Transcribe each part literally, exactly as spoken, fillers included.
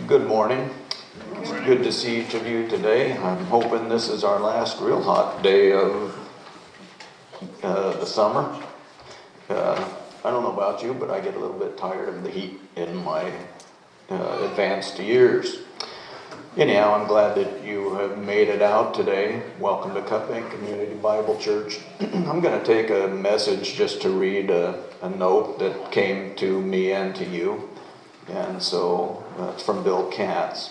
Good morning. It's good to see each of you today. I'm hoping this is our last real hot day of uh, the summer. Uh, I don't know about you, but I get a little bit tired of the heat in my uh, advanced years. Anyhow, I'm glad that you have made it out today. Welcome to Cut Bank Community Bible Church. I'm going to take a message just to read a, a note that came to me and to you. And so uh, it's from Bill Katz.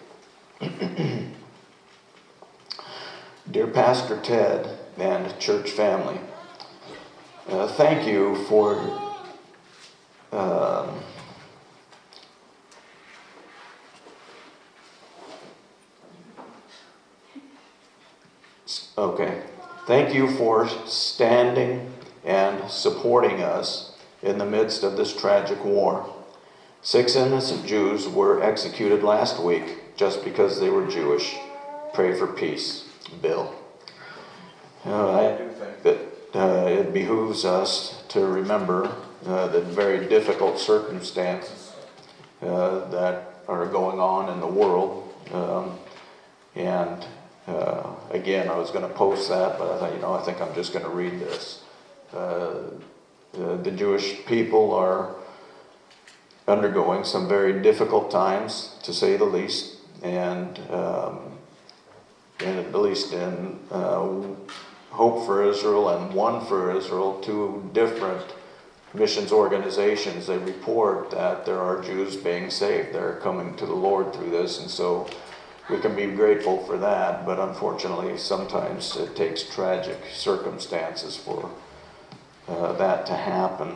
Dear Pastor Ted and church family, uh, thank you for um, okay. Thank you for standing and supporting us in the midst of this tragic war. Six innocent Jews were executed last week just because they were Jewish. Pray for peace, Bill. Uh, I do think that uh, it behooves us to remember uh, the very difficult circumstances uh, that are going on in the world. Um, and uh, again, I was going to post that, but I thought, you know, I think I'm just going to read this. Uh, the, the Jewish people are undergoing some very difficult times, to say the least, and, um, and at least in uh, Hope for Israel and One for Israel, two different missions organizations, they report that there are Jews being saved. They're coming to the Lord through this, and so we can be grateful for that, but unfortunately sometimes it takes tragic circumstances for uh, that to happen.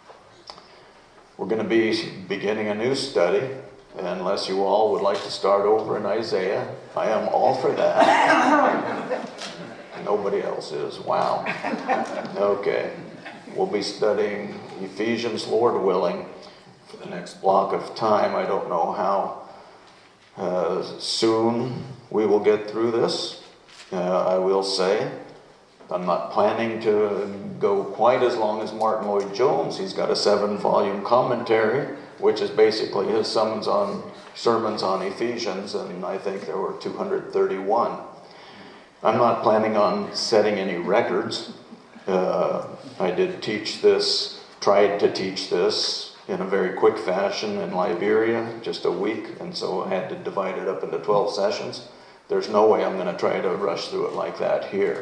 We're going to be beginning a new study, unless you all would like to start over in Isaiah. I am all for that. Nobody else is. Wow. Okay. We'll be studying Ephesians, Lord willing, for the next block of time. I don't know how uh, soon we will get through this. Uh, I will say I'm not planning to go quite as long as Martin Lloyd-Jones. He's got a seven-volume commentary, which is basically his sermons on, sermons on Ephesians, and I think there were two hundred thirty-one. I'm not planning on setting any records. Uh, I did teach this, tried to teach this in a very quick fashion in Liberia, just a week, and so I had to divide it up into twelve sessions. There's no way I'm going to try to rush through it like that here.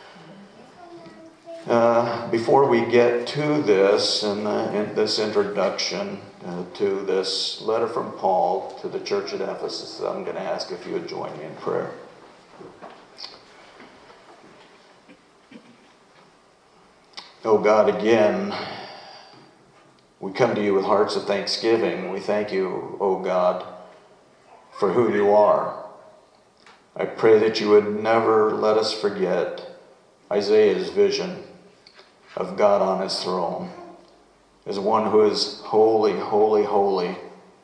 Uh, before we get to this, and uh, in this introduction uh, to this letter from Paul to the church at Ephesus, I'm going to ask if you would join me in prayer. Oh God, again, we come to you with hearts of thanksgiving. We thank you, oh God, for who you are. I pray that you would never let us forget Isaiah's vision of God on his throne as one who is holy, holy, holy,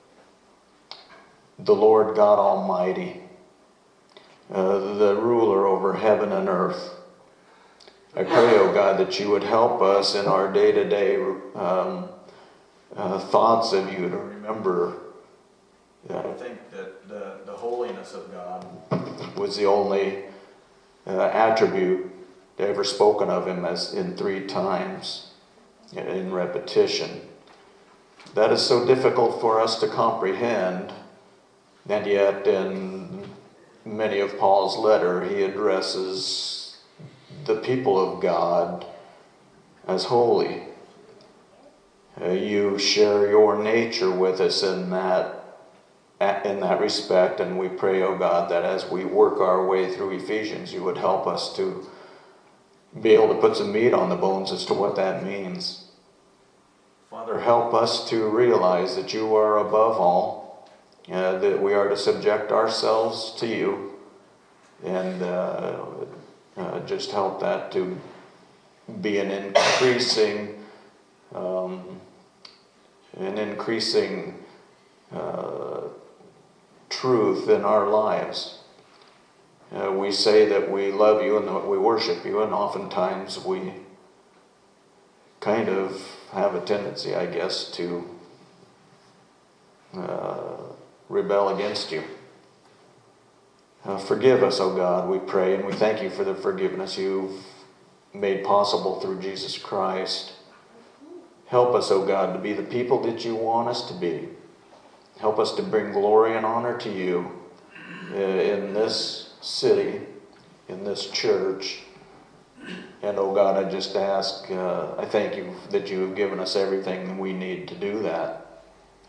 the Lord God Almighty, uh, the ruler over heaven and earth. I pray, oh God, that you would help us in our day-to-day um, uh, thoughts of you to remember that I think that the, the holiness of God was the only uh, attribute ever spoken of him as in three times in repetition. That is so difficult for us to comprehend, and yet in many of Paul's letter he addresses the people of God as holy. Uh, you share your nature with us in that in that respect, and we pray, oh God, that as we work our way through Ephesians, you would help us to be able to put some meat on the bones as to what that means. Father, help us to realize that you are above all, uh, that we are to subject ourselves to you, and uh, uh, just help that to be an increasing, um, an increasing uh, truth in our lives. Uh, we say that we love you and that we worship you, and oftentimes we kind of have a tendency, I guess, to uh, rebel against you. Uh, forgive us, O God, we pray, and we thank you for the forgiveness you've made possible through Jesus Christ. Help us, O God, to be the people that you want us to be. Help us to bring glory and honor to you uh, in this city, in this church. And, oh God, I just ask, uh, I thank you that you have given us everything we need to do that.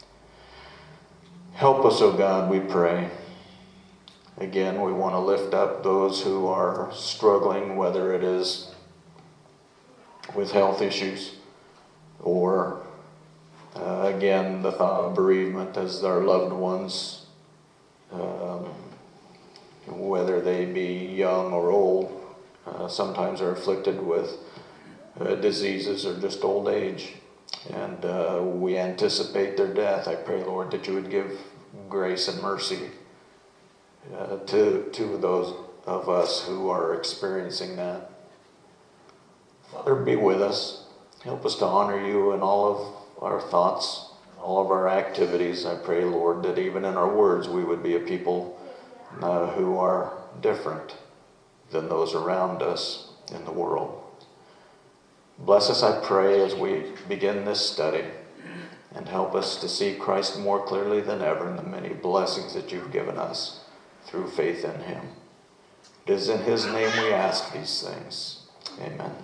Help us, oh God, we pray. Again, we want to lift up those who are struggling, whether it is with health issues or, uh, again, the thought of bereavement as our loved ones, um, whether they be young or old, uh, sometimes are afflicted with uh, diseases or just old age. And uh, we anticipate their death. I pray, Lord, that you would give grace and mercy uh, to, to those of us who are experiencing that. Father, be with us. Help us to honor you in all of our thoughts, all of our activities. I pray, Lord, that even in our words we would be a people uh, who are different than those around us in the world. Bless us, I pray, as we begin this study, and help us to see Christ more clearly than ever in the many blessings that you've given us through faith in him. It is in his name we ask these things. Amen.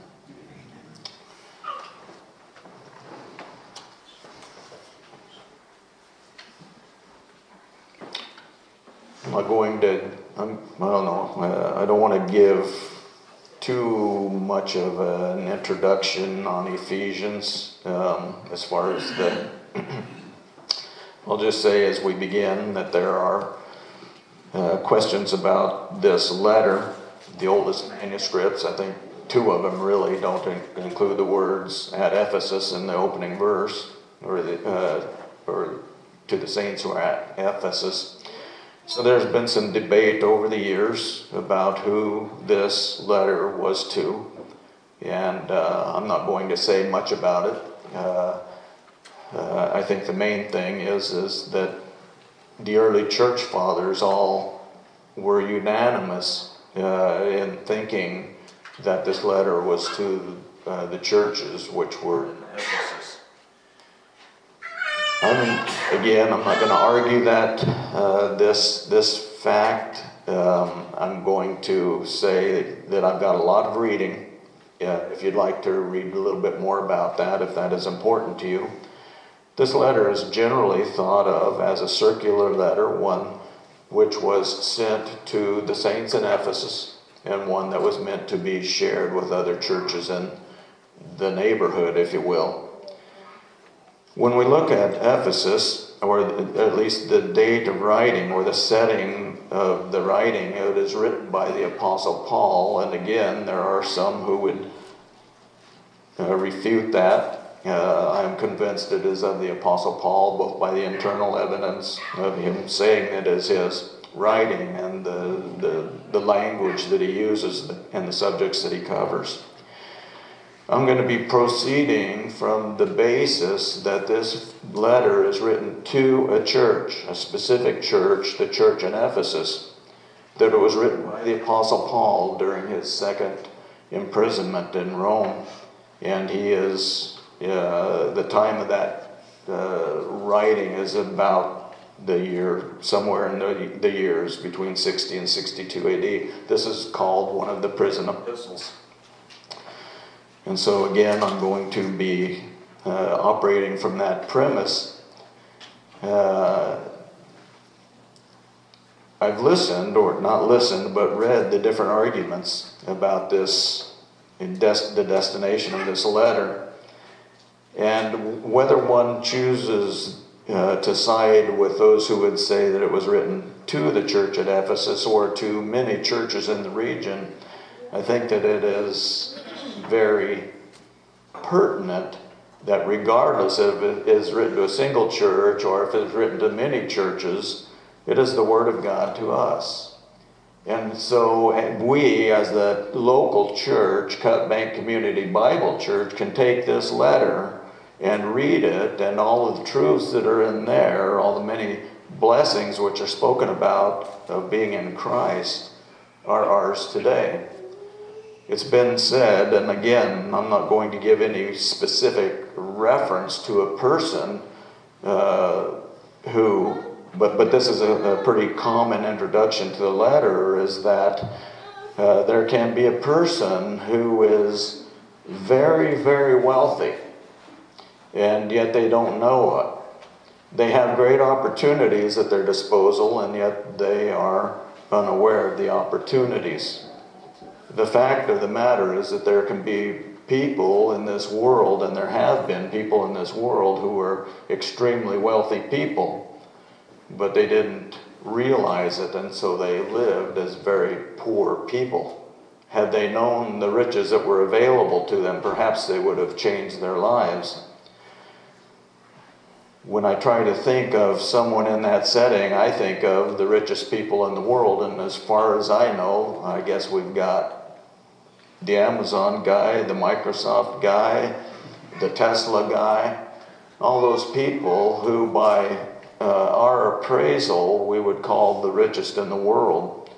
I'm not going to, I'm, I don't know, uh, I don't want to give too much of an introduction on Ephesians um, as far as the, I'll just say as we begin that there are uh, questions about this letter, the oldest manuscripts. I think two of them really don't in- include the words at Ephesus in the opening verse, or, the, uh, or to the saints who are at Ephesus. So there's been some debate over the years about who this letter was to, and uh, I'm not going to say much about it. Uh, uh, I think the main thing is, is that the early church fathers all were unanimous uh, in thinking that this letter was to uh, the churches which were in Ephesus. I mean, again, I'm not going to argue that uh, this this fact. Um, I'm going to say that I've got a lot of reading. Uh, if you'd like to read a little bit more about that, if that is important to you. This letter is generally thought of as a circular letter, one which was sent to the saints in Ephesus, and one that was meant to be shared with other churches in the neighborhood, if you will. When we look at Ephesus, or at least the date of writing or the setting of the writing, it is written by the Apostle Paul, and again, there are some who would uh, refute that. Uh, I am convinced it is of the Apostle Paul, both by the internal evidence of him saying it is his writing and the, the, the language that he uses and the subjects that he covers. I'm going to be proceeding from the basis that this letter is written to a church, a specific church, the church in Ephesus, that it was written by the Apostle Paul during his second imprisonment in Rome. And he is, uh, the time of that uh, writing is about the year, somewhere in the, the years between sixty and sixty-two A D. This is called one of the prison epistles. And so again, I'm going to be uh, operating from that premise. Uh, I've listened, or not listened, but read the different arguments about this, des- the destination of this letter. And whether one chooses uh, to side with those who would say that it was written to the church at Ephesus or to many churches in the region, I think that it is very pertinent that regardless if it is written to a single church or if it's written to many churches, it is the Word of God to us. And so and we, as the local church, Cut Bank Community Bible Church, can take this letter and read it, and all of the truths that are in there, all the many blessings which are spoken about of being in Christ are ours today. It's been said, and again, I'm not going to give any specific reference to a person uh, who, but, but this is a, a pretty common introduction to the letter, is that uh, there can be a person who is very, very wealthy, and yet they don't know it. They have great opportunities at their disposal, and yet they are unaware of the opportunities. The fact of the matter is that there can be people in this world, and there have been people in this world who were extremely wealthy people, but they didn't realize it, and so they lived as very poor people. Had they known the riches that were available to them, perhaps they would have changed their lives. When I try to think of someone in that setting, I think of the richest people in the world, and as far as I know, I guess we've got the Amazon guy, the Microsoft guy, the Tesla guy, all those people who by uh, our appraisal we would call the richest in the world.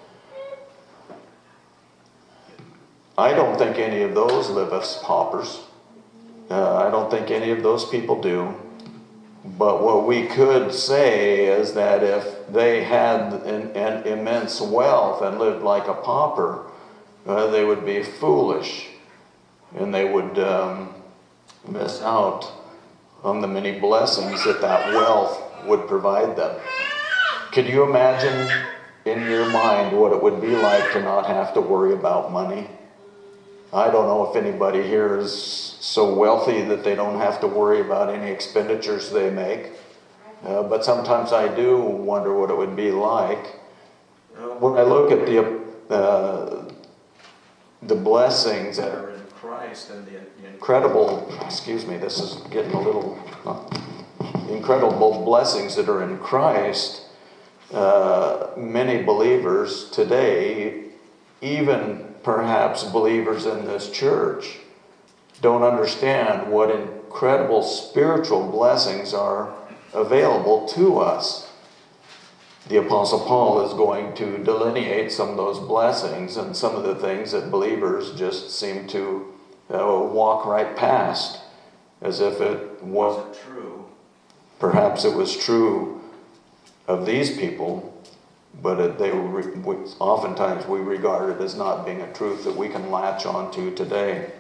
I don't think any of those live as paupers. Uh, I don't think any of those people do. But what we could say is that if they had an, an immense wealth and lived like a pauper, uh, they would be foolish, and they would um, miss out on the many blessings that that wealth would provide them. Could you imagine in your mind what it would be like to not have to worry about money? I don't know if anybody here is so wealthy that they don't have to worry about any expenditures they make. Uh, but sometimes I do wonder what it would be like. When I look at the uh, the blessings that are in Christ and the, the incredible, excuse me, this is getting a little, uh, incredible blessings that are in Christ, uh, many believers today, even perhaps believers in this church, don't understand what incredible spiritual blessings are available to us. The Apostle Paul is going to delineate some of those blessings and some of the things that believers just seem to uh, walk right past as if it wasn't true. Perhaps it was true of these people, but it, they were, we, oftentimes we regard it as not being a truth that we can latch onto today.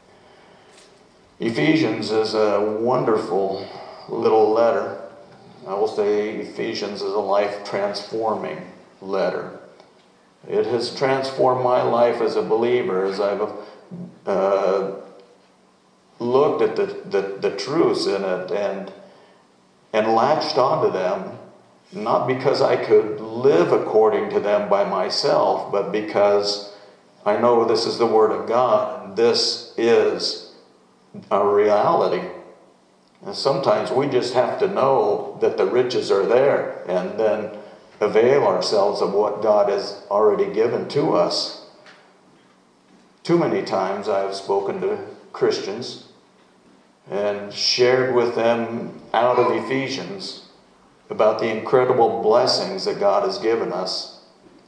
Ephesians is a wonderful little letter. I will say Ephesians is a life-transforming letter. It has transformed my life as a believer as I've uh, looked at the, the, the truths in it and, and latched onto them, not because I could live according to them by myself, but because I know this is the Word of God. This is a reality. And sometimes we just have to know that the riches are there and then avail ourselves of what God has already given to us. Too many times I have spoken to Christians and shared with them out of Ephesians about the incredible blessings that God has given us.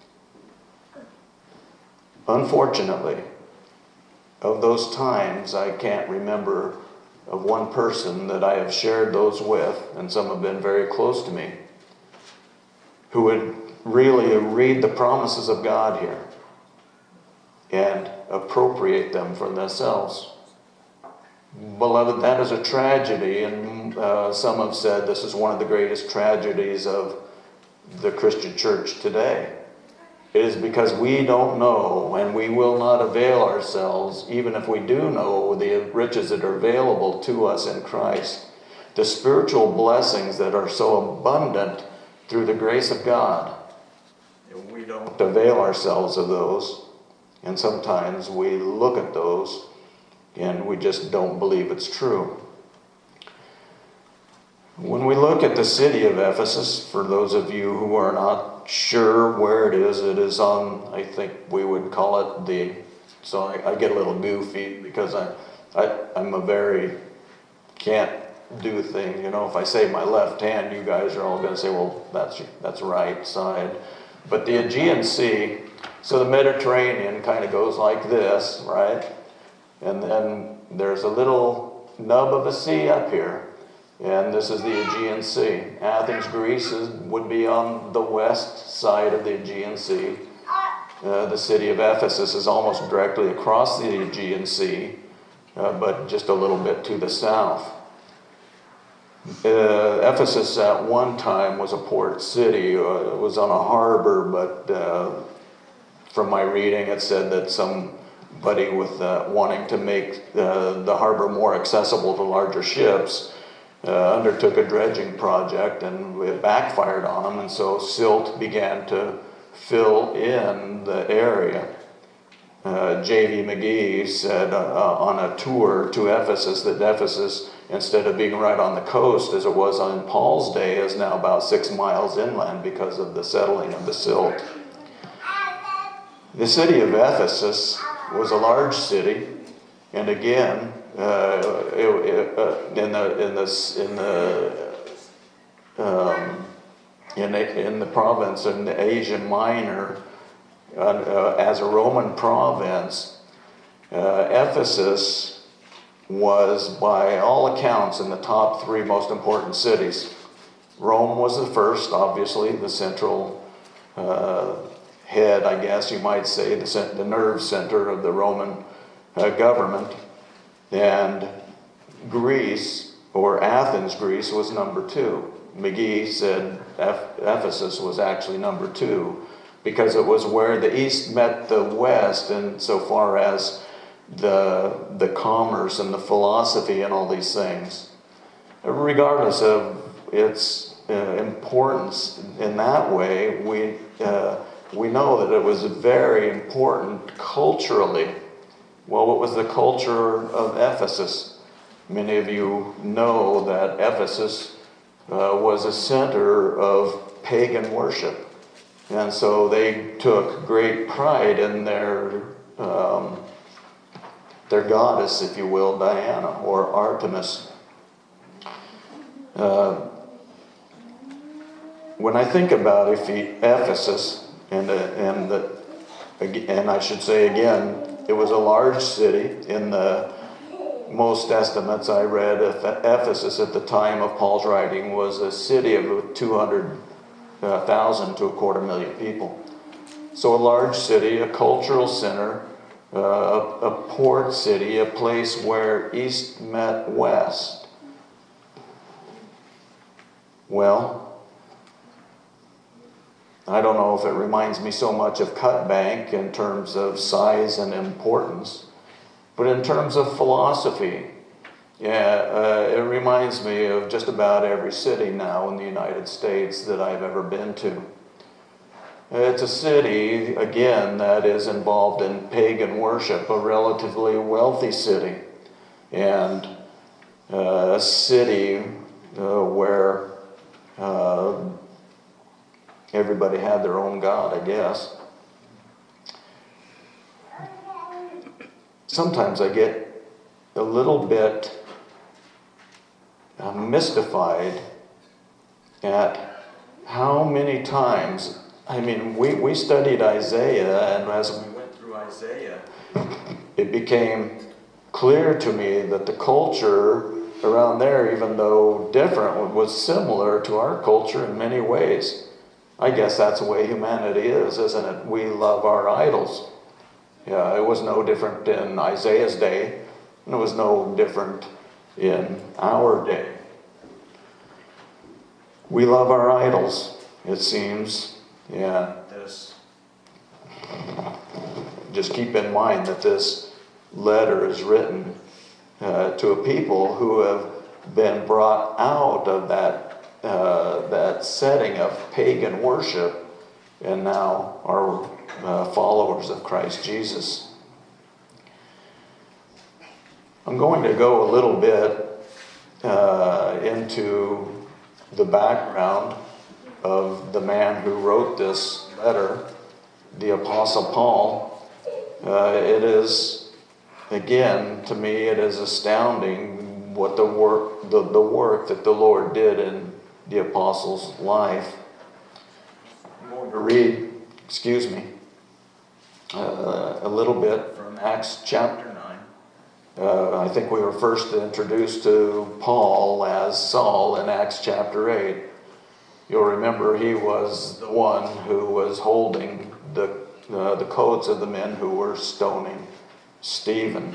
Unfortunately, of those times, I can't remember of one person that I have shared those with, and some have been very close to me, who would really read the promises of God here and appropriate them for themselves. Beloved, that is a tragedy, and uh, some have said this is one of the greatest tragedies of the Christian church today. It is because we don't know, and we will not avail ourselves, even if we do know the riches that are available to us in Christ, the spiritual blessings that are so abundant through the grace of God. And we don't avail ourselves of those, and sometimes we look at those and we just don't believe it's true. When we look at the city of Ephesus, for those of you who are not sure where it is, it is on, I think we would call it the, so I, I get a little goofy because I, I, I'm a very, can't do things. You know, if I say my left hand, you guys are all going to say, well, that's, that's right side. But the Aegean Sea, so the Mediterranean kind of goes like this, right? And then there's a little nub of a sea up here. And this is the Aegean Sea. Athens, Greece is, would be on the west side of the Aegean Sea. Uh, the city of Ephesus is almost directly across the Aegean Sea, uh, but just a little bit to the south. Uh, Ephesus at one time was a port city. Uh, it was on a harbor, but uh, from my reading it said that somebody with uh, wanting to make uh, the harbor more accessible to larger ships uh, undertook a dredging project, and it backfired on them, and so silt began to fill in the area. Uh, J V McGee said uh, uh, on a tour to Ephesus that Ephesus, instead of being right on the coast as it was on Paul's day, is now about six miles inland because of the settling of the silt. The city of Ephesus was a large city, and again, uh, it, it, uh, in the in the in the um, In, in the province in the Asia Minor, uh, uh, as a Roman province, uh, Ephesus was, by all accounts, in the top three most important cities. Rome was the first, obviously, the central uh, head, I guess you might say, the, the nerve center of the Roman uh, government. And Greece, or Athens, Greece, was number two. McGee said Ephesus was actually number two because it was where the East met the West, and so far as the, the commerce and the philosophy and all these things. Regardless of its uh, importance in that way, we, uh, we know that it was very important culturally. Well, what was the culture of Ephesus? Many of you know that Ephesus Uh, was a center of pagan worship. And so they took great pride in their, um, their goddess, if you will, Diana or Artemis. Uh, when I think about Ephesus, and, the, and, the, and I should say again, it was a large city. In the most estimates I read, Ephesus at the time of Paul's writing was a city of two hundred thousand to a quarter million people. So a large city, a cultural center, uh, a, a port city, a place where East met West. Well, I don't know if it reminds me so much of Cut Bank in terms of size and importance, but in terms of philosophy, yeah, uh, it reminds me of just about every city now in the United States that I've ever been to. It's a city, again, that is involved in pagan worship, a relatively wealthy city, and uh, a city uh, where uh, everybody had their own god, I guess. Sometimes I get a little bit uh, mystified at how many times, I mean, we, we studied Isaiah, and as we went through Isaiah, it became clear to me that the culture around there, even though different, was similar to our culture in many ways. I guess that's the way humanity is, isn't it? We love our idols. Yeah, it was no different in Isaiah's day, and it was no different in our day. We love our idols, it seems. Yeah, this. Just keep in mind that this letter is written uh, to a people who have been brought out of that uh, that setting of pagan worship, and now are uh, followers of Christ Jesus. I'm going to go a little bit uh, into the background of the man who wrote this letter, the Apostle Paul. Uh, it is, again, to me, it is astounding what the work, the, the work that the Lord did in the apostles' life. I'm going to read, excuse me, uh, a little bit from Acts chapter nine. Uh, I think we were first introduced to Paul as Saul in Acts chapter eight. You'll remember he was the one who was holding the, uh, the coats of the men who were stoning Stephen.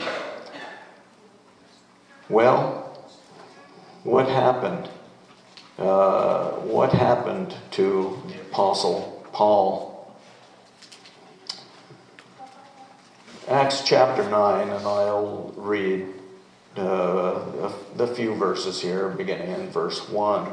Well, what happened? Uh, what happened to the Apostle Paul? Acts chapter nine, and I'll read uh, the few verses here, beginning in verse one.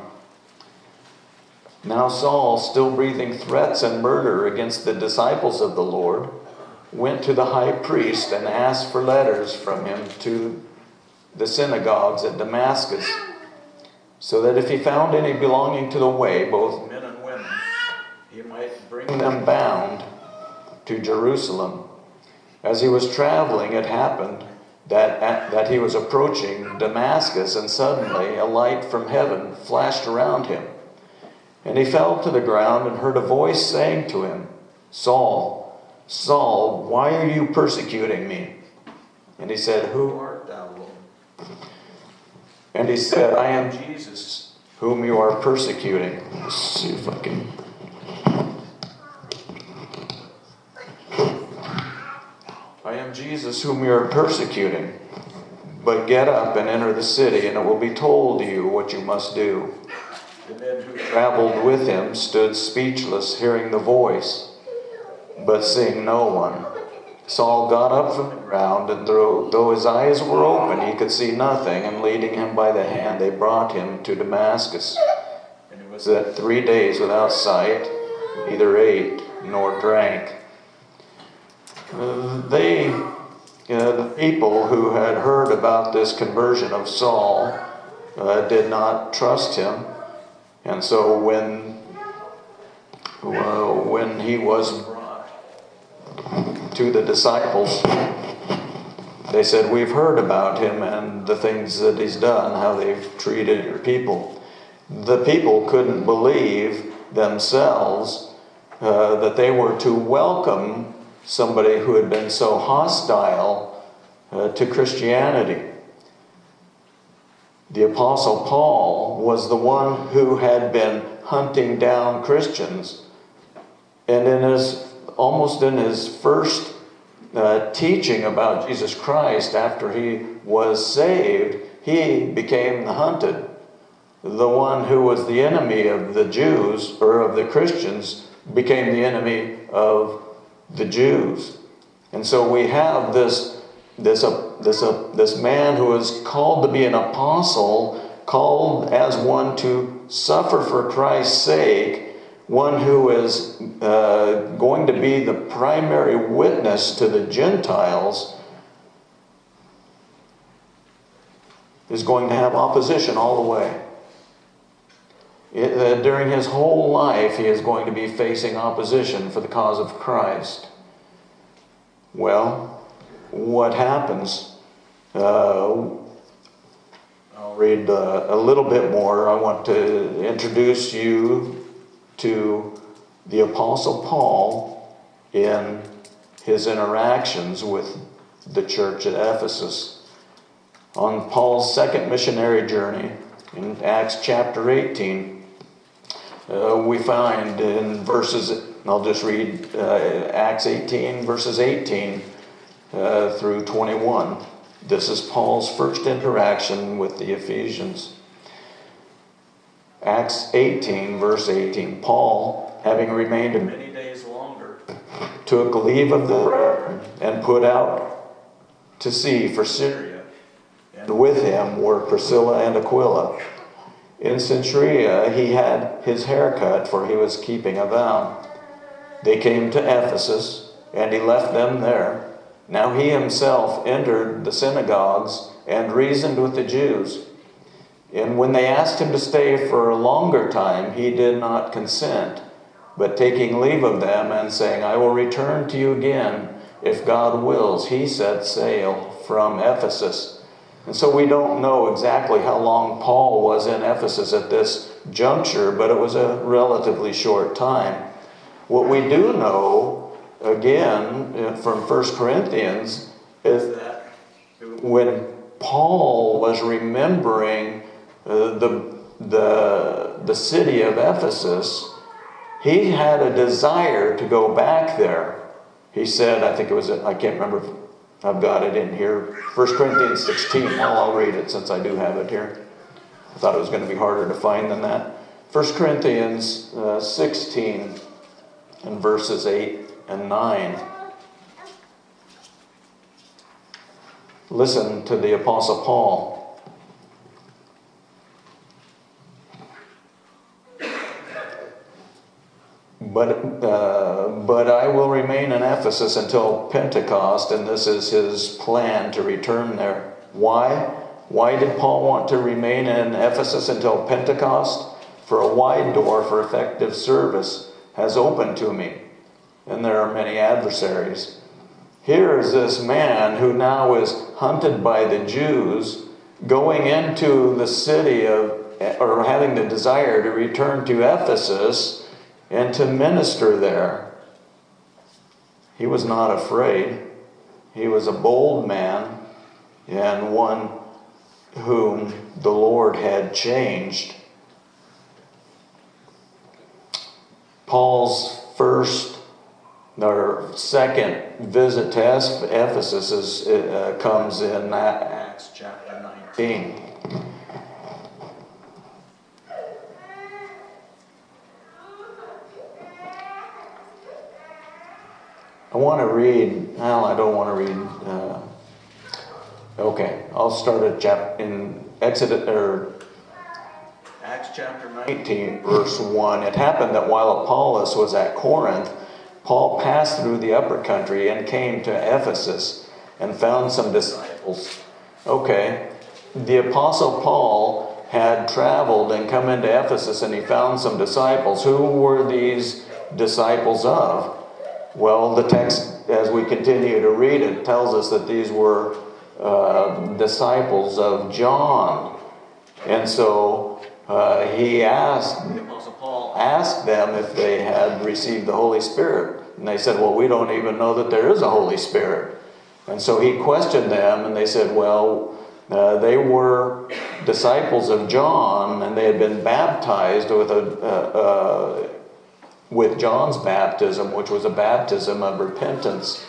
Now Saul, still breathing threats and murder against the disciples of the Lord, went to the high priest and asked for letters from him to the synagogues at Damascus, so that if he found any belonging to the way, both men and women, he might bring them bound to Jerusalem. As he was traveling, it happened that, that he was approaching Damascus, and suddenly a light from heaven flashed around him. And he fell to the ground and heard a voice saying to him, Saul, Saul, why are you persecuting me? And he said, Who art thou, Lord? And he said, I am Jesus, whom you are persecuting. Let's see if I can... I am Jesus, whom you are persecuting. But get up and enter the city, and it will be told to you what you must do. The men who traveled with him stood speechless, hearing the voice, but seeing no one. Saul got up from the ground, and though, though his eyes were open, he could see nothing, and leading him by the hand, they brought him to Damascus. And it was that three days without sight, neither ate nor drank. Uh, they, uh, the people who had heard about this conversion of Saul, uh, did not trust him. And so when, well, when he was brought to the disciples, they said, we've heard about him and the things that he's done, how they've treated your people. The people couldn't believe themselves uh, that they were to welcome somebody who had been so hostile uh, to Christianity. The Apostle Paul was the one who had been hunting down Christians. And in his, almost in his first uh, teaching about Jesus Christ after he was saved, he became the hunted. The one who was the enemy of the Jews, or of the Christians, became the enemy of the Jews. And so we have this This, uh, this, uh, this man who is called to be an apostle, called as one to suffer for Christ's sake, one who is uh, going to be the primary witness to the Gentiles, is going to have opposition all the way. It, uh, during his whole life, he is going to be facing opposition for the cause of Christ. Well, what happens? Uh, I'll read uh, a little bit more. I want to introduce you to the Apostle Paul in his interactions with the church at Ephesus. On Paul's second missionary journey in Acts chapter eighteen, uh, we find in verses, I'll just read uh, Acts eighteen, verses eighteen Uh, through twenty-one. This is Paul's first interaction with the Ephesians. Acts eighteen, verse eighteen. Paul, having remained many days longer, took leave of the brethren and put out to sea for Syria. And with him were Priscilla and Aquila. In Cenchrea he had his hair cut, for he was keeping a vow. They came to Ephesus, and he left them there. Now he himself entered the synagogues and reasoned with the Jews. And when they asked him to stay for a longer time, he did not consent, but taking leave of them and saying, I will return to you again, if God wills, he set sail from Ephesus. And so we don't know exactly how long Paul was in Ephesus at this juncture, but it was a relatively short time. What we do know, again, from First Corinthians, is that when Paul was remembering uh, the, the, the city of Ephesus, he had a desire to go back there. He said, I think it was, I can't remember if I've got it in here, First Corinthians sixteen. Well, I'll read it since I do have it here. I thought it was going to be harder to find than that. First Corinthians uh, sixteen and verses eight and nine. Listen to the Apostle Paul. But, uh, but I will remain in Ephesus until Pentecost, and this is his plan to return there. Why? Why did Paul want to remain in Ephesus until Pentecost? For a wide door for effective service has opened to me, and there are many adversaries. Here is this man who now is hunted by the Jews, going into the city of, or having the desire to return to Ephesus and to minister there. He was not afraid. He was a bold man and one whom the Lord had changed. Paul's first or second visit to Ephesus is, uh, comes in Acts chapter nineteen. I want to read, well, I don't want to read, uh, okay, I'll start at chap in Exodus, or Acts chapter nineteen, verse one. It happened that while Apollos was at Corinth, Paul passed through the upper country and came to Ephesus and found some disciples. Okay, the Apostle Paul had traveled and come into Ephesus and he found some disciples. Who were these disciples of? Well, the text, as we continue to read it, tells us that these were uh, disciples of John. And so uh, he asked, the Apostle Paul asked them if they had received the Holy Spirit. And they said, well, we don't even know that there is a Holy Spirit. And so he questioned them, and they said, well, uh, they were disciples of John, and they had been baptized with a... Uh, uh, with John's baptism, which was a baptism of repentance.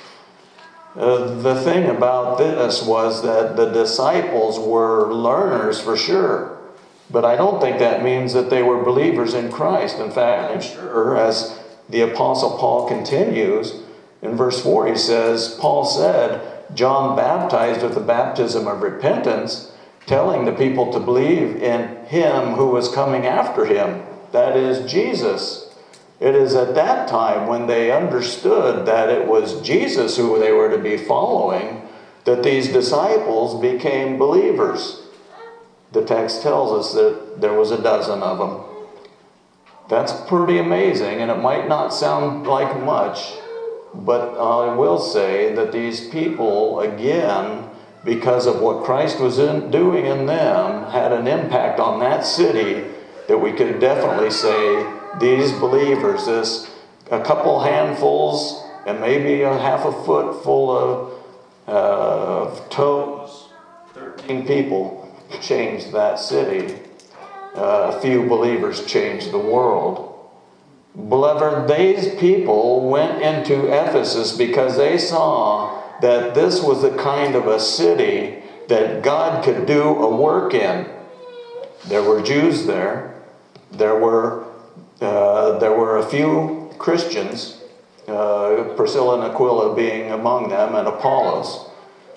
Uh, the thing about this was that the disciples were learners for sure, but I don't think that means that they were believers in Christ. In fact, I'm sure, as the Apostle Paul continues, in verse four he says, Paul said, John baptized with the baptism of repentance, telling the people to believe in him who was coming after him, that is Jesus. It is at that time when they understood that it was Jesus who they were to be following that these disciples became believers. The text tells us that there was a dozen of them. That's pretty amazing, and it might not sound like much, but I will say that these people, again, because of what Christ was in, doing in them, had an impact on that city that we could definitely say these believers, this a couple handfuls and maybe a half a foot full of, uh, of toes, thirteen people changed that city. Uh, a few believers changed the world. Beloved, these people went into Ephesus because they saw that this was the kind of a city that God could do a work in. There were Jews there. There were Uh, there were a few Christians, uh, Priscilla and Aquila being among them, and Apollos.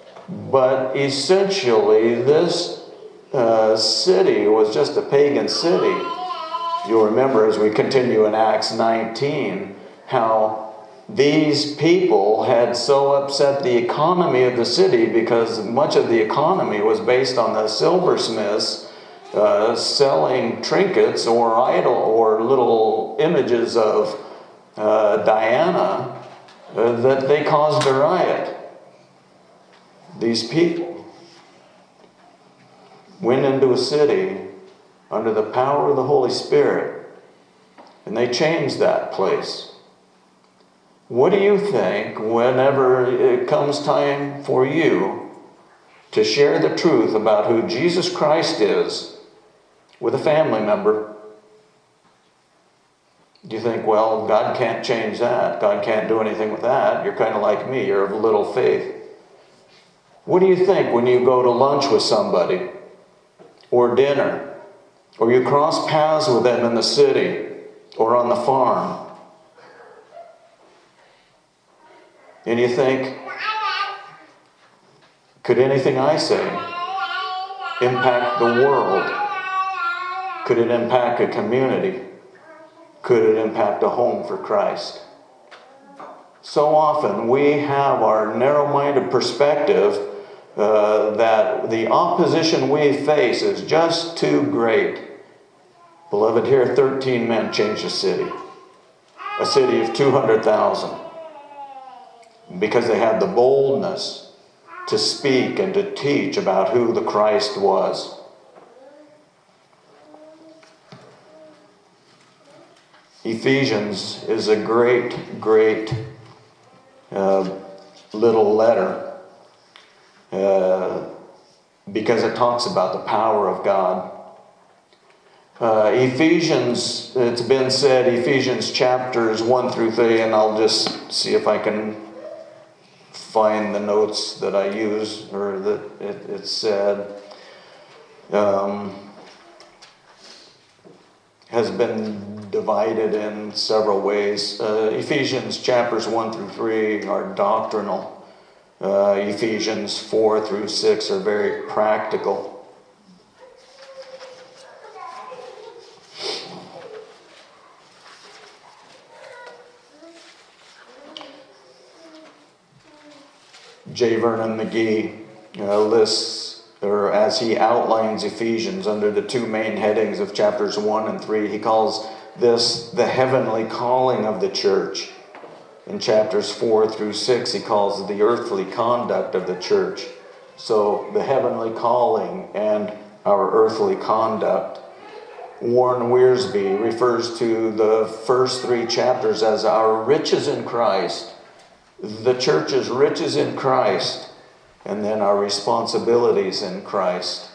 But essentially, this uh, city was just a pagan city. You'll remember as we continue in Acts nineteen, how these people had so upset the economy of the city because much of the economy was based on the silversmiths Uh, selling trinkets or idol or little images of uh, Diana, uh, that they caused a riot. These people. went into a city under the power of the Holy Spirit, and they changed that place. What do you think whenever it comes time for you to share the truth about who Jesus Christ is with a family member? Do you think, well, God can't change that. God can't do anything with that. You're kind of like me. You're of little faith. What do you think when you go to lunch with somebody or dinner, or you cross paths with them in the city or on the farm? And you think, could anything I say impact the world? Could it impact a community? Could it impact a home for Christ? So often we have our narrow-minded perspective uh, that the opposition we face is just too great. Beloved, here thirteen men changed a city. A city of two hundred thousand. Because they had the boldness to speak and to teach about who the Christ was. Ephesians is a great, great uh, little letter uh, because it talks about the power of God. Uh, Ephesians, it's been said, Ephesians chapters one through three, and I'll just see if I can find the notes that I use, or that it, it said, um, has been divided in several ways. Uh, Ephesians chapters one through three are doctrinal. Uh, Ephesians four through six are very practical. J. Vernon McGee uh, lists, or as he outlines Ephesians under the two main headings of chapters one and three, he calls this the heavenly calling of the church. In chapters four through six, he calls it the earthly conduct of the church. So the heavenly calling and our earthly conduct. Warren Wiersbe refers to the first three chapters as our riches in Christ. The church's riches in Christ, and then our responsibilities in Christ.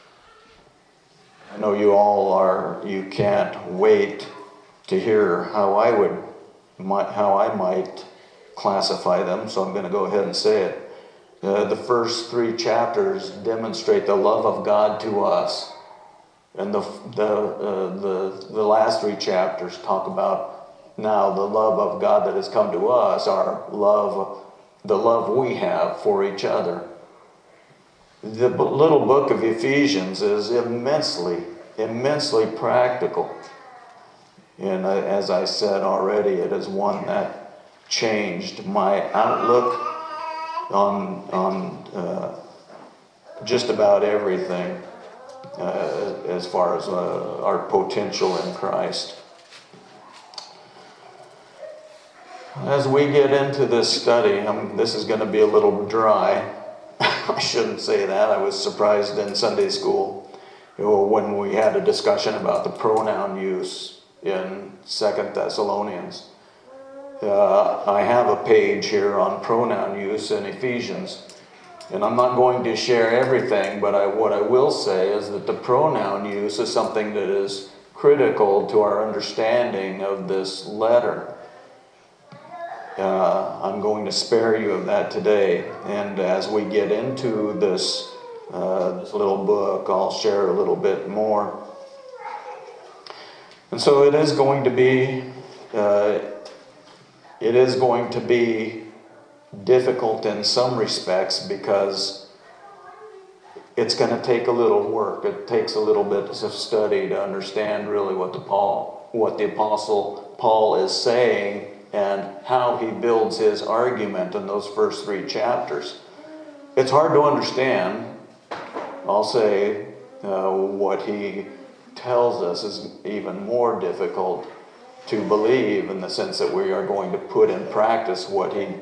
I know you all are, you can't wait to hear how I would, how I might classify them, so I'm going to go ahead and say it. Uh, the first three chapters demonstrate the love of God to us, and the the uh, the the last three chapters talk about now the love of God that has come to us, our love, the love we have for each other. The little book of Ephesians is immensely, immensely practical. And as I said already, it is one that changed my outlook on, on uh, just about everything uh, as far as uh, our potential in Christ. As we get into this study, um, this is going to be a little dry. I shouldn't say that. I was surprised in Sunday school, you know, when we had a discussion about the pronoun use in Second Thessalonians. Uh, I have a page here on pronoun use in Ephesians, and I'm not going to share everything, but I, what I will say is that the pronoun use is something that is critical to our understanding of this letter. Uh, I'm going to spare you of that today, and as we get into this, uh, this little book, I'll share a little bit more. And so it is going to be, uh, it is going to be difficult in some respects because it's going to take a little work. It takes a little bit of study to understand really what the Paul, what the Apostle Paul is saying, and how he builds his argument in those first three chapters. It's hard to understand. I'll say uh, what he tells us is even more difficult to believe, in the sense that we are going to put in practice what he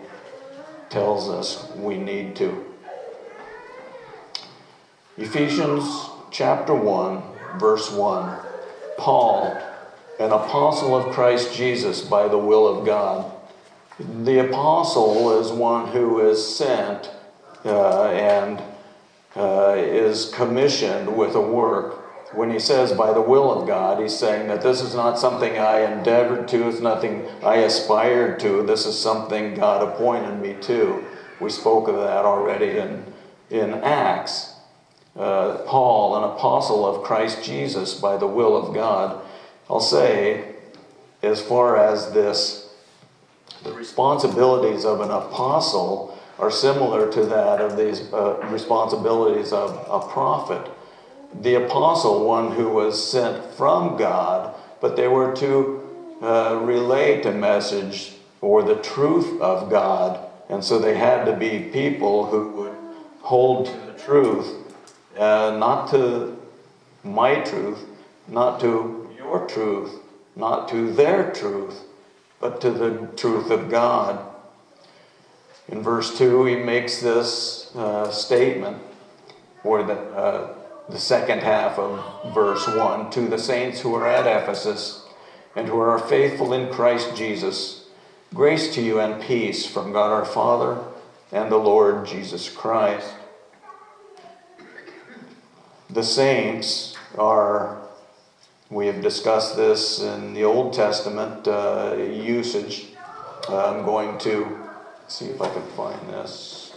tells us we need to. Ephesians chapter one, verse one. Paul, an apostle of Christ Jesus by the will of God. The apostle is one who is sent uh, and uh, is commissioned with a work. When he says by the will of God, he's saying that this is not something I endeavored to, it's nothing I aspired to, this is something God appointed me to. We spoke of that already in, in Acts. Uh, Paul, an apostle of Christ Jesus by the will of God. I'll say, as far as this, the responsibilities of an apostle are similar to that of these uh, responsibilities of a prophet. The apostle, one who was sent from God, but they were to uh, relate a message or the truth of God. And so they had to be people who would hold to the truth, uh, not to my truth, not to your truth, not to their truth, but to the truth of God. In verse two, he makes this uh, statement, or the, uh, the second half of verse one, to the saints who are at Ephesus and who are faithful in Christ Jesus, grace to you and peace from God our Father and the Lord Jesus Christ. The saints are, we have discussed this in the Old Testament uh, usage. Uh, I'm going to see if I can find this.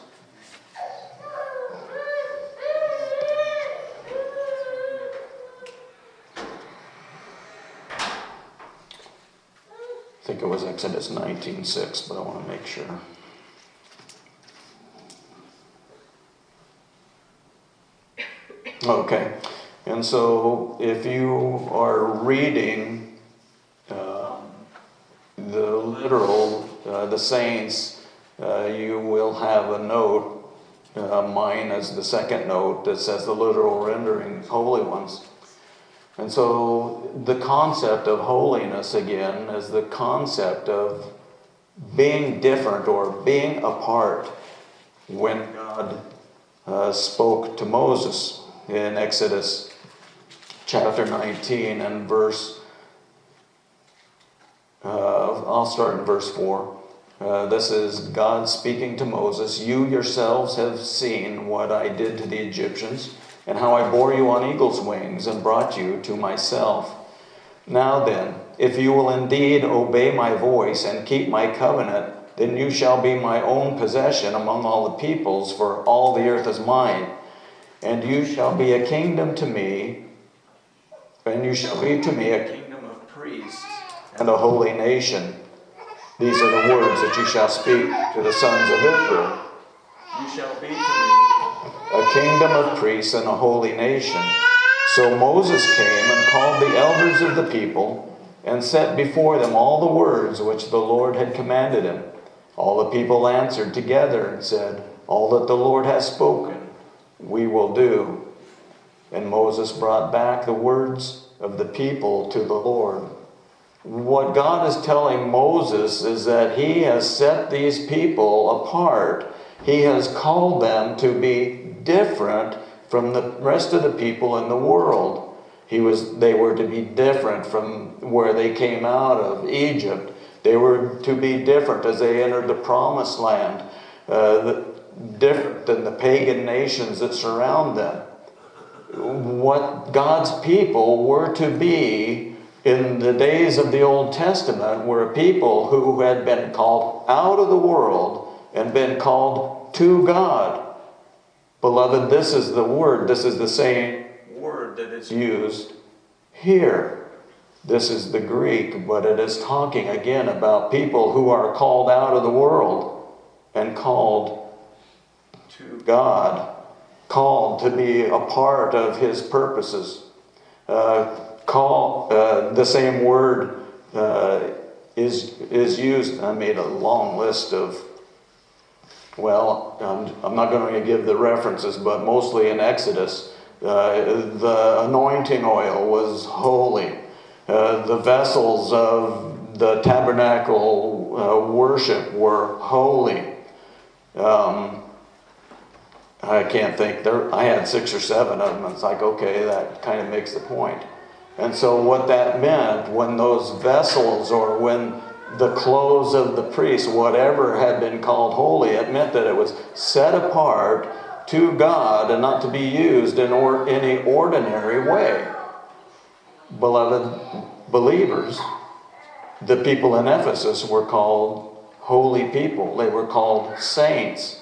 I think it was Exodus nineteen six, but I want to make sure. Okay, and so if you are reading uh, the literal, uh, the saints, uh, you will have a note, uh, mine as the second note, that says the literal rendering, holy ones. And so the concept of holiness, again, is the concept of being different or being apart. When God uh, spoke to Moses in Exodus chapter nineteen and verse, uh, I'll start in verse four. Uh, this is God speaking to Moses. You yourselves have seen what I did to the Egyptians, and how I bore you on eagle's wings and brought you to myself. Now then, if you will indeed obey my voice and keep my covenant, then you shall be my own possession among all the peoples, for all the earth is mine. And you shall be a kingdom to me, and you shall be to me a kingdom of priests and a holy nation. These are the words that you shall speak to the sons of Israel. You shall be to me a kingdom of priests and a holy nation. So Moses came and called the elders of the people and set before them all the words which the Lord had commanded him. All the people answered together and said, all that the Lord has spoken, we will do. And Moses brought back the words of the people to the Lord. What God is telling Moses is that he has set these people apart. He has called them to be different from the rest of the people in the world. He was, they were to be different from where they came out of, Egypt. They were to be different as they entered the promised land, uh, the, different than the pagan nations that surround them. What God's people were to be in the days of the Old Testament were a people who had been called out of the world and been called to God. Beloved, this is the word, this is the same word that is used here. This is the Greek, but it is talking again about people who are called out of the world and called to God, called to be a part of His purposes. Uh, call, uh, the same word uh, is, is used. I made a long list of, well, I'm, I'm not going to give the references, but mostly in Exodus, uh, the anointing oil was holy. Uh, the vessels of the tabernacle uh, worship were holy. Um, I can't think, there, I had six or seven of them. It's like, okay, that kind of makes the point. And so what that meant, when those vessels or when the clothes of the priest, whatever had been called holy, it meant that it was set apart to God and not to be used in or, any ordinary way. Beloved believers, the people in Ephesus were called holy people. They were called saints.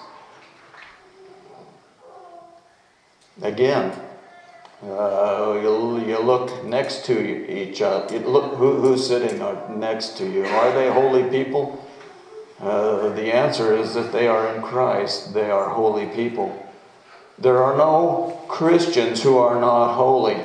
Again, uh, you, you look next to each other. You look who, who's sitting next to you. Are they holy people? Uh, the answer is that they are in Christ. They are holy people. There are no Christians who are not holy.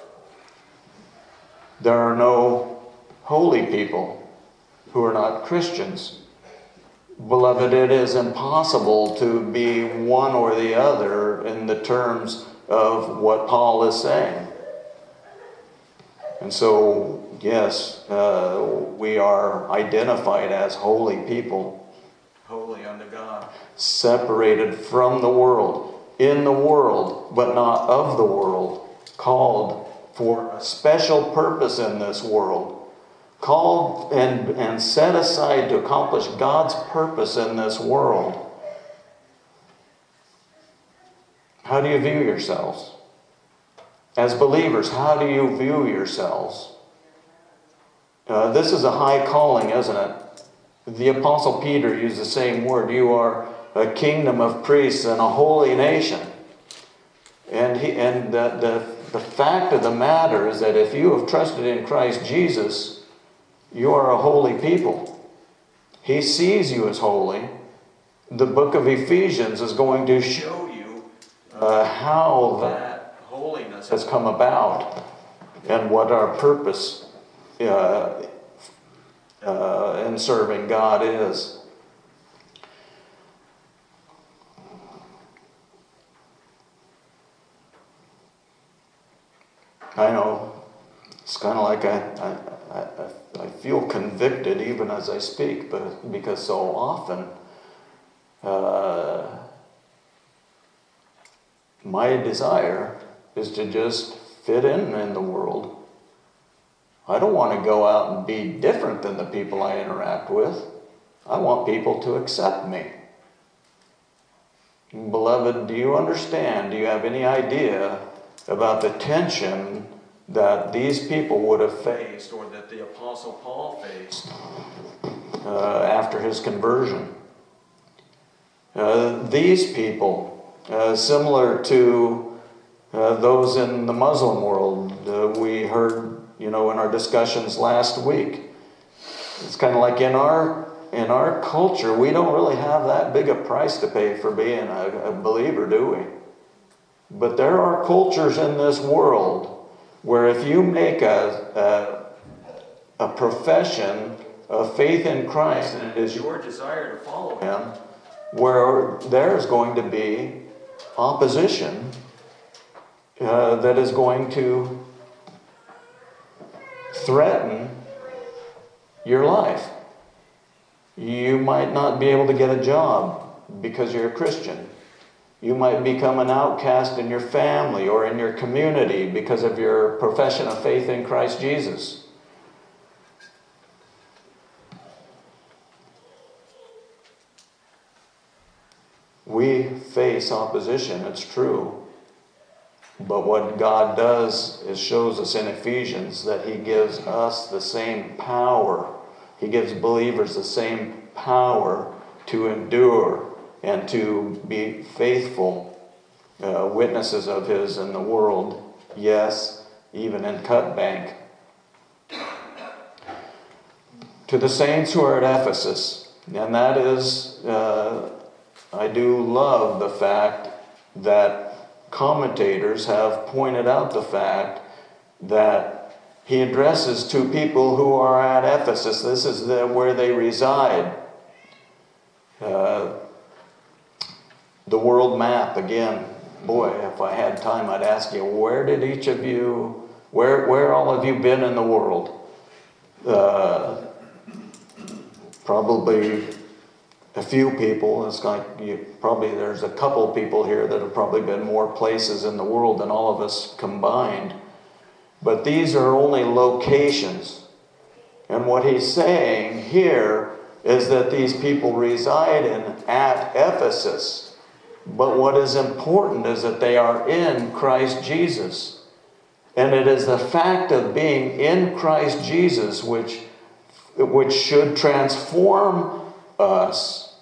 There are no holy people who are not Christians. Beloved, it is impossible to be one or the other in the terms of what Paul is saying. And so, yes, uh, we are identified as holy people, holy unto God, separated from the world, in the world, but not of the world, called for a special purpose in this world, called and, and set aside to accomplish God's purpose in this world. How do you view yourselves? As believers, how do you view yourselves? Uh, this is a high calling, isn't it? The Apostle Peter used the same word. You are a kingdom of priests and a holy nation. And he and the, the, the fact of the matter is that if you have trusted in Christ Jesus, you are a holy people. He sees you as holy. The book of Ephesians is going to show you uh, how that holiness has come about and what our purpose uh, uh, in serving God is. I know it's kind of like I, I, I, I feel convicted even as I speak, but because so often uh, my desire is to just fit in in the world. I don't want to go out and be different than the people I interact with. I want people to accept me. Beloved, do you understand? Do you have any idea about the tension that these people would have faced, or that the Apostle Paul faced uh, after his conversion? Uh, these people, uh, similar to uh, those in the Muslim world, uh, we heard, you know, in our discussions last week. It's kind of like in our in our culture, we don't really have that big a price to pay for being a, a believer, do we? But there are cultures in this world where if you make a, a, a profession of faith in Christ, and it is your desire to follow Him, where there's going to be opposition uh, that is going to threaten your life. You might not be able to get a job because you're a Christian. You might become an outcast in your family or in your community because of your profession of faith in Christ Jesus. We face opposition, it's true. But what God does is shows us in Ephesians that He gives us the same power. He gives believers the same power to endure and to be faithful uh, witnesses of His in the world. Yes, even in Cutbank. To the saints who are at Ephesus, and that is, uh, I do love the fact that commentators have pointed out the fact that he addresses to people who are at Ephesus. This is the, where they reside. Uh, the world map, again, boy, if I had time, I'd ask you, where did each of you, where, where all have you been in the world? Uh, probably a few people. It's like you probably there's a couple people here that have probably been more places in the world than all of us combined. But these are only locations. And what he's saying here is that these people reside in at Ephesus. But what is important is that they are in Christ Jesus. And it is the fact of being in Christ Jesus which, which should transform us.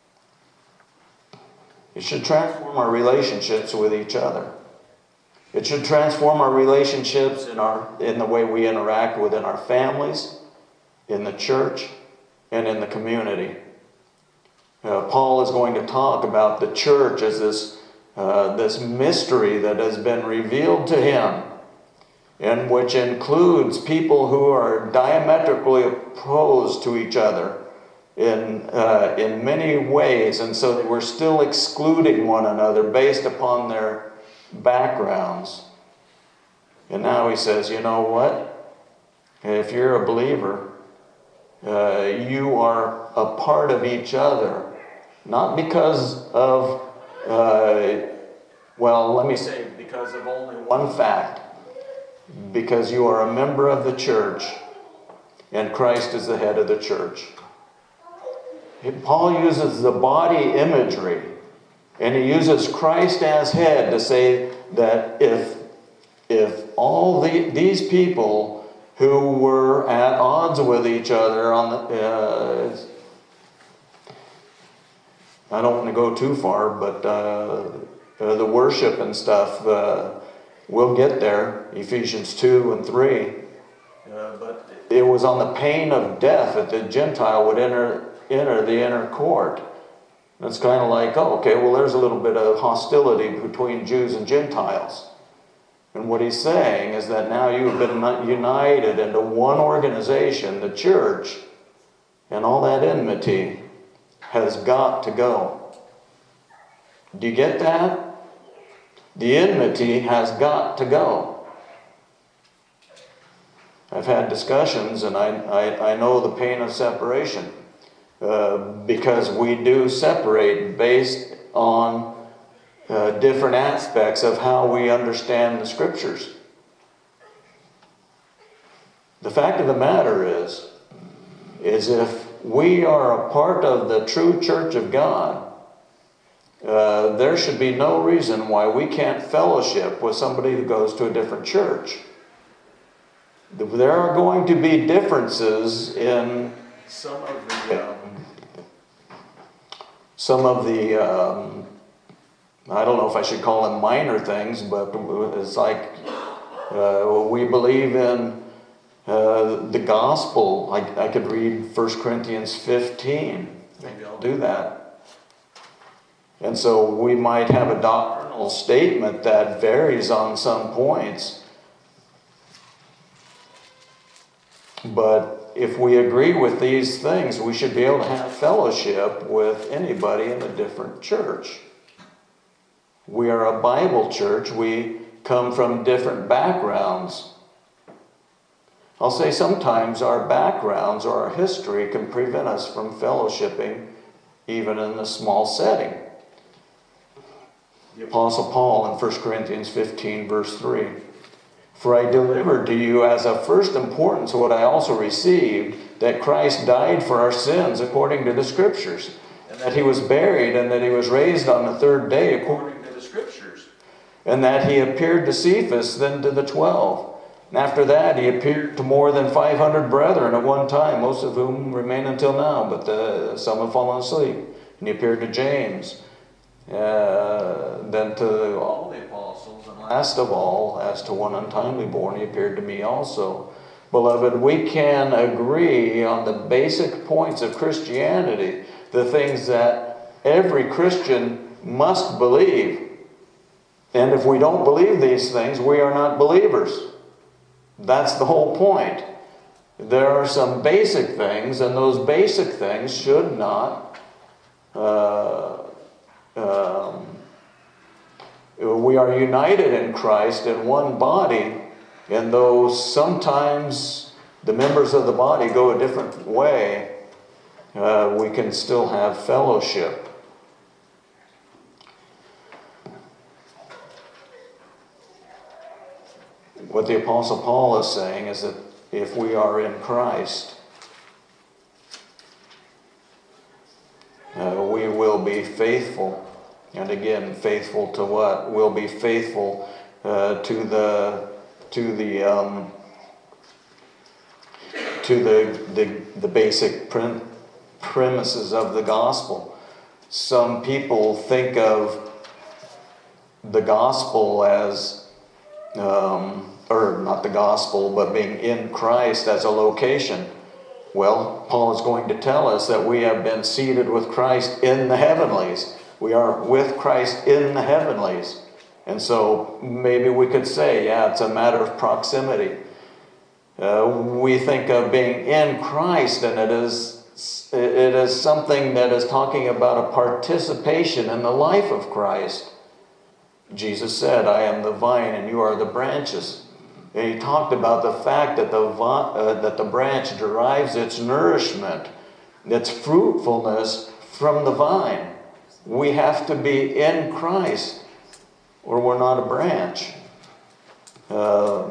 It should transform our relationships with each other. It should transform our relationships in our in the way we interact within our families, in the church, and in the community. Uh, Paul is going to talk about the church as this, uh, this mystery that has been revealed to him, and which includes people who are diametrically opposed to each other in uh, in many ways, and so they were still excluding one another based upon their backgrounds. And now he says, you know what? If you're a believer, uh, you are a part of each other, not because of, uh, well, let me say, because of only one fact. Because you are a member of the church, and Christ is the head of the church. Paul uses the body imagery, and he uses Christ as head to say that if, if all the, these people who were at odds with each other on the, uh, I don't want to go too far, but uh, uh, the worship and stuff, uh, we'll get there, Ephesians two and three. Uh, but it was on the pain of death that the Gentile would enter enter the inner court. It's kind of like, oh, okay, well, there's a little bit of hostility between Jews and Gentiles. And what he's saying is that now you have been united into one organization, the church, and all that enmity has got to go. Do you get that? The enmity has got to go. I've had discussions, and I, I, I know the pain of separation. Uh, because we do separate based on uh, different aspects of how we understand the Scriptures. The fact of the matter is, is if we are a part of the true church of God, uh, there should be no reason why we can't fellowship with somebody who goes to a different church. There are going to be differences in some of the um, some of the um, I don't know if I should call them minor things, but it's like uh, we believe in uh, the gospel. I, I could read First Corinthians fifteen. Maybe I'll do that. And so we might have a doctrinal statement that varies on some points, but if we agree with these things, we should be able to have fellowship with anybody in a different church. We are a Bible church. We come from different backgrounds. I'll say sometimes our backgrounds or our history can prevent us from fellowshipping even in a small setting. The Apostle Paul in First Corinthians fifteen, verse three. For I delivered to you as of first importance what I also received, that Christ died for our sins according to the Scriptures, and that he was buried, and that he was raised on the third day according to the Scriptures, and that he appeared to Cephas, then to the twelve. And after that he appeared to more than five hundred brethren at one time, most of whom remain until now, but the, some have fallen asleep. And he appeared to James, uh, then to all the apostles, and last of all, as to one untimely born, he appeared to me also. Beloved, we can agree on the basic points of Christianity, the things that every Christian must believe. And if we don't believe these things, we are not believers. That's the whole point. There are some basic things, and those basic things should not uh, um, we are united in Christ in one body, and though sometimes the members of the body go a different way, uh, we can still have fellowship. What the Apostle Paul is saying is that if we are in Christ, uh, we will be faithful. And again, faithful to what? We'll be faithful uh, to the to the um, to the the, the basic prim- premises of the gospel. Some people think of the gospel as um, or not the gospel, but being in Christ as a location. Well, Paul is going to tell us that we have been seated with Christ in the heavenlies. We are with Christ in the heavenlies. And so maybe we could say, yeah, it's a matter of proximity. Uh, we think of being in Christ, and it is, it is something that is talking about a participation in the life of Christ. Jesus said, I am the vine and you are the branches. And he talked about the fact that the, uh, that the branch derives its nourishment, its fruitfulness from the vine. We have to be in Christ, or we're not a branch. Uh,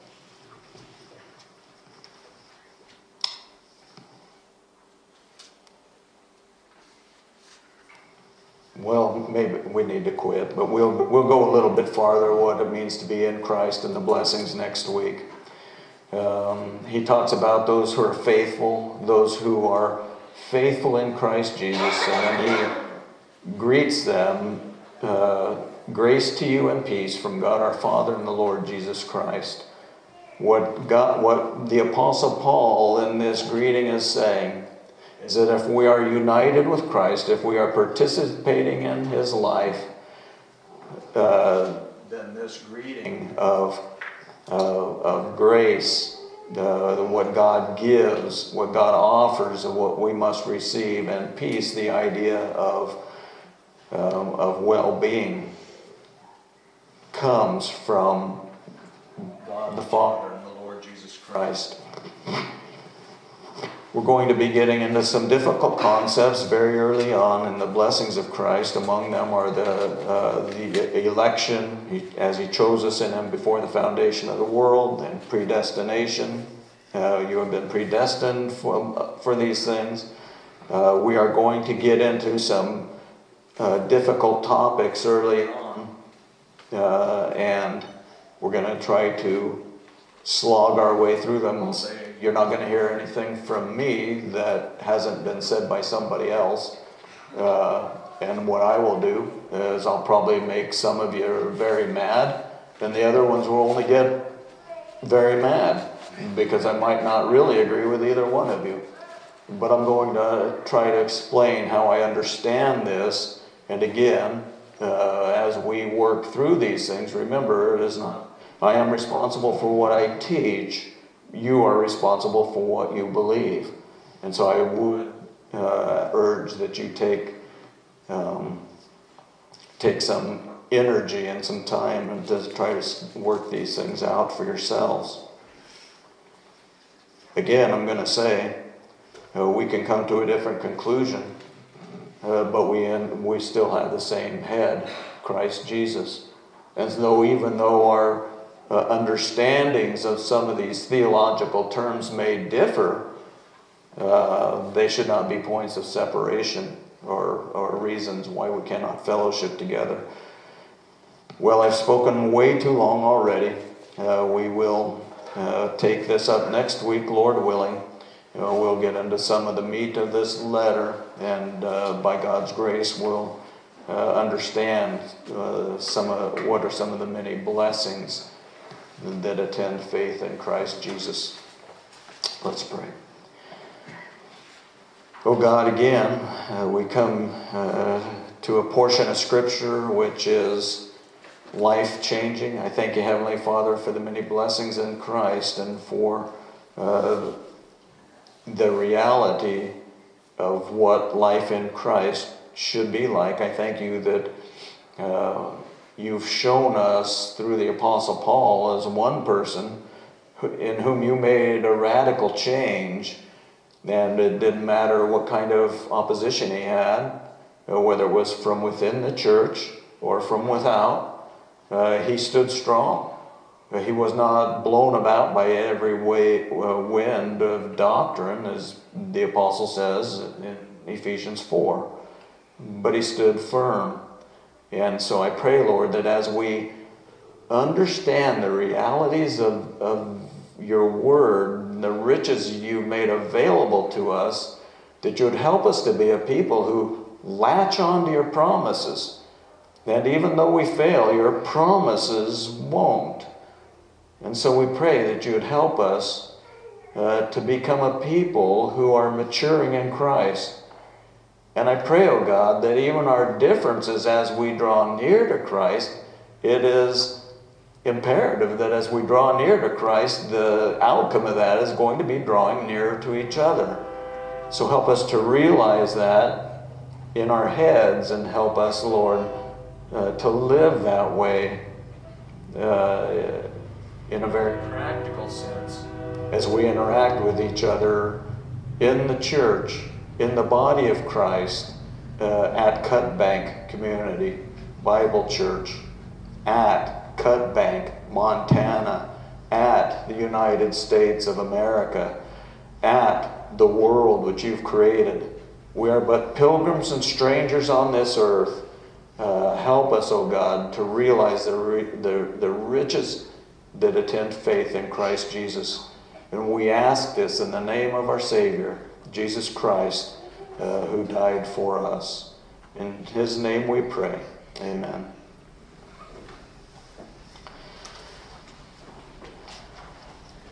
well, maybe we need to quit, but we'll we'll go a little bit farther what it means to be in Christ and the blessings next week. Um, he talks about those who are faithful, those who are faithful in Christ Jesus, and then he greets them, uh, grace to you and peace from God our Father and the Lord Jesus Christ. What God, what the Apostle Paul in this greeting is saying is that if we are united with Christ, if we are participating in his life, uh, then this greeting of, uh, of grace, uh, what God gives, what God offers, and what we must receive, and peace, the idea of, um, of well-being, comes from God the Father and the Lord Jesus Christ. We're going to be getting into some difficult concepts very early on in the blessings of Christ. Among them are the uh, the election, he, as he chose us in him before the foundation of the world, and predestination. Uh, you have been predestined for, for these things. Uh, we are going to get into some uh, difficult topics early on, uh, and we're going to try to slog our way through them. You're not going to hear anything from me that hasn't been said by somebody else. Uh, and what I will do is I'll probably make some of you very mad, and the other ones will only get very mad, because I might not really agree with either one of you. But I'm going to try to explain how I understand this. And again, uh, as we work through these things, remember, it is not, I am responsible for what I teach. You are responsible for what you believe. And so I would uh, urge that you take um, take some energy and some time and to try to work these things out for yourselves. Again, I'm going to say uh, we can come to a different conclusion, uh, but we end, we still have the same head, Christ Jesus. As though even though our Uh, understandings of some of these theological terms may differ, uh, they should not be points of separation or, or reasons why we cannot fellowship together. Well, I've spoken way too long already. Uh, we will uh, take this up next week, Lord willing. You know, we'll get into some of the meat of this letter, and uh, by God's grace, we'll uh, understand uh, some of what are some of the many blessings that attend faith in Christ Jesus. Let's pray. Oh God, again, uh, we come uh, to a portion of Scripture which is life-changing. I thank you, Heavenly Father, for the many blessings in Christ and for uh, the reality of what life in Christ should be like. I thank you that uh, you've shown us through the Apostle Paul as one person in whom you made a radical change And it didn't matter what kind of opposition he had, uh, whether it was from within the church or from without, uh, he stood strong. Uh, he was not blown about by every way, uh, wind of doctrine, as the apostle says in Ephesians four. But he stood firm. And so I pray, Lord, that as we understand the realities of, of your word, and the riches you made available to us, that you would help us to be a people who latch on to your promises. And even though we fail, your promises won't. And so we pray that you would help us uh, to become a people who are maturing in Christ. And I pray, oh God, that even our differences as we draw near to Christ, it is imperative that as we draw near to Christ, the outcome of that is going to be drawing nearer to each other. So help us to realize that in our heads, and help us, Lord, uh, to live that way uh, in a very practical sense as we interact with each other in the church, in the body of Christ, uh, at Cut Bank Community Bible Church, at Cut Bank, Montana, at the United States of America, at the world which you've created. We are but pilgrims and strangers on this earth. Uh, help us, O God, to realize the, the, the riches that attend faith in Christ Jesus. And we ask this in the name of our Savior, Jesus Christ, uh, who died for us. In his name we pray. Amen.